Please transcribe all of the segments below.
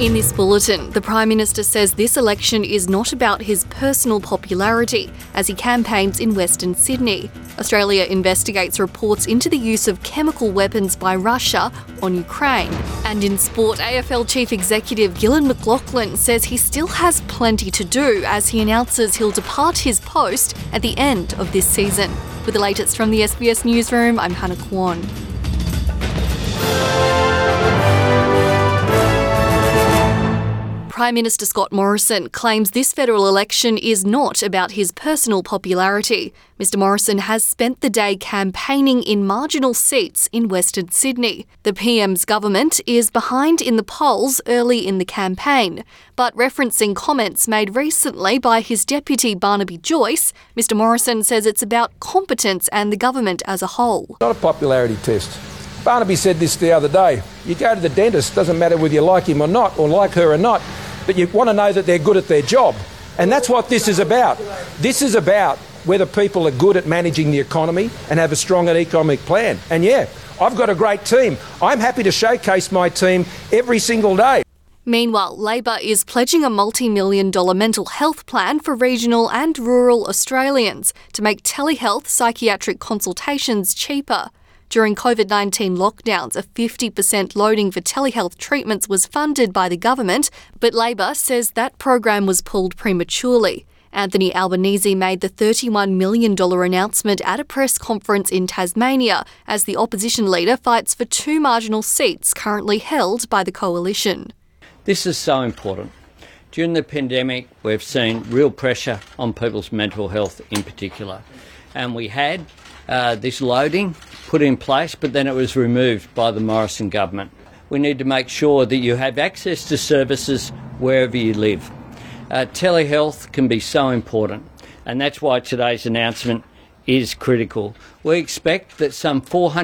In this bulletin, the Prime Minister says this election is not about his personal popularity as he campaigns in Western Sydney. Australia investigates reports into the use of chemical weapons by Russia on Ukraine. And in sport, AFL Chief Executive Gillon McLachlan says he still has plenty to do as he announces he'll depart his post at the end of this season. With the latest from the SBS Newsroom, I'm Hannah Kwan. Prime Minister Scott Morrison claims this federal election is not about his personal popularity. Mr Morrison has spent the day campaigning in marginal seats in Western Sydney. The PM's government is behind in the polls early in the campaign, but referencing comments made recently by his deputy Barnaby Joyce, Mr Morrison says it's about competence and the government as a whole. Not a popularity test. Barnaby said this the other day. You go to the dentist, doesn't matter whether you like him or not, or like her or not, but you want to know that they're good at their job. And that's what this is about. This is about whether people are good at managing the economy and have a strong economic plan. And yeah, I've got a great team. I'm happy to showcase my team every single day. Meanwhile, Labor is pledging a multi-million-dollar mental health plan for regional and rural Australians to make telehealth psychiatric consultations cheaper. During COVID-19 lockdowns, a 50% loading for telehealth treatments was funded by the government, but Labor says that program was pulled prematurely. Anthony Albanese made the $31 million announcement at a press conference in Tasmania as the opposition leader fights for two marginal seats currently held by the coalition. This is so important. During the pandemic, we've seen real pressure on people's mental health in particular. And we had this loading put in place, but then it was removed by the Morrison government. We need to make sure that you have access to services wherever you live. Telehealth can be so important, and that's why today's announcement is critical. We expect that some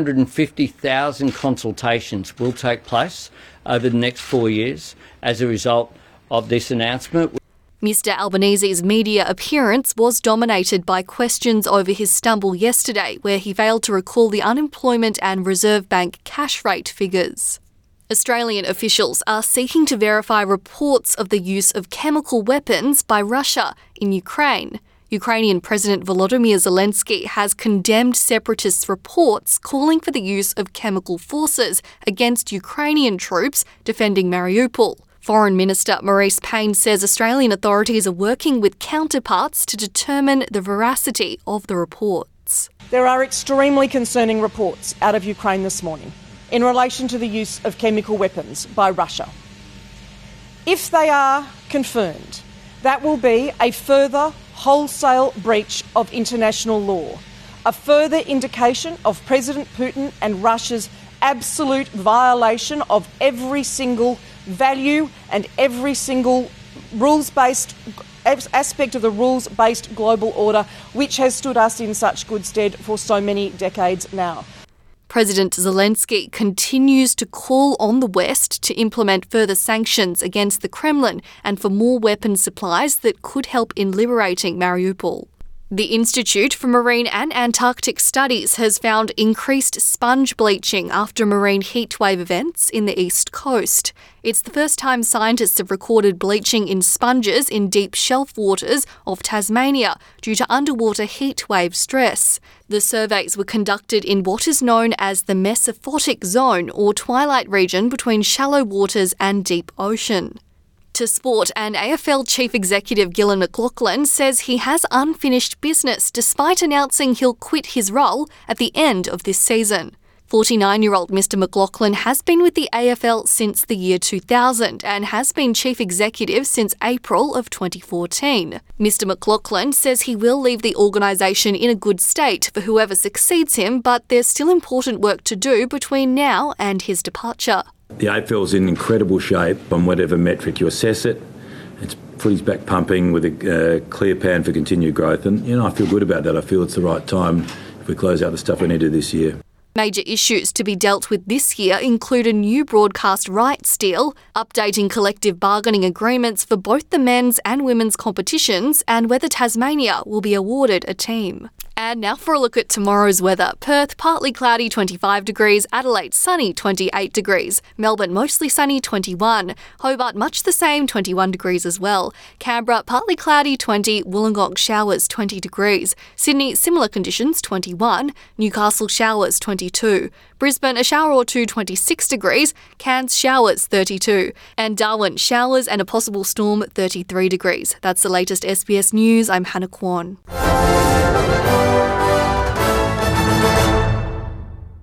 450,000 consultations will take place over the next 4 years as a result of this announcement. Mr Albanese's media appearance was dominated by questions over his stumble yesterday, where he failed to recall the unemployment and Reserve Bank cash rate figures. Australian officials are seeking to verify reports of the use of chemical weapons by Russia in Ukraine. Ukrainian President Volodymyr Zelensky has condemned separatists' reports calling for the use of chemical forces against Ukrainian troops defending Mariupol. Foreign Minister Maurice Payne says Australian authorities are working with counterparts to determine the veracity of the reports. There are extremely concerning reports out of Ukraine this morning in relation to the use of chemical weapons by Russia. If they are confirmed, that will be a further wholesale breach of international law, a further indication of President Putin and Russia's absolute violation of every single value and every single rules-based aspect of the rules-based global order, which has stood us in such good stead for so many decades now. President Zelensky continues to call on the West to implement further sanctions against the Kremlin and for more weapons supplies that could help in liberating Mariupol. The Institute for Marine and Antarctic Studies has found increased sponge bleaching after marine heatwave events in the East Coast. It's the first time scientists have recorded bleaching in sponges in deep shelf waters of Tasmania due to underwater heatwave stress. The surveys were conducted in what is known as the mesophotic zone or twilight region between shallow waters and deep ocean. To sport, and AFL Chief Executive Gillon McLachlan says he has unfinished business despite announcing he'll quit his role at the end of this season. 49-year-old Mr McLachlan has been with the AFL since the year 2000 and has been Chief Executive since April of 2014. Mr McLachlan says he will leave the organisation in a good state for whoever succeeds him, but there's still important work to do between now and his departure. The AFL's in incredible shape on whatever metric you assess it. It's footy's back pumping with a clear plan for continued growth, and I feel good about that. I feel it's the right time if we close out the stuff we need to this year. Major issues to be dealt with this year include a new broadcast rights deal, updating collective bargaining agreements for both the men's and women's competitions, and whether Tasmania will be awarded a team. And now for a look at tomorrow's weather. Perth, partly cloudy, 25 degrees. Adelaide, sunny, 28 degrees. Melbourne, mostly sunny, 21. Hobart, much the same, 21 degrees as well. Canberra, partly cloudy, 20. Wollongong, showers, 20 degrees. Sydney, similar conditions, 21. Newcastle, showers, 22. Brisbane, a shower or two, 26 degrees. Cairns, showers, 32. And Darwin, showers and a possible storm, 33 degrees. That's the latest SBS News. I'm Hannah Kwan.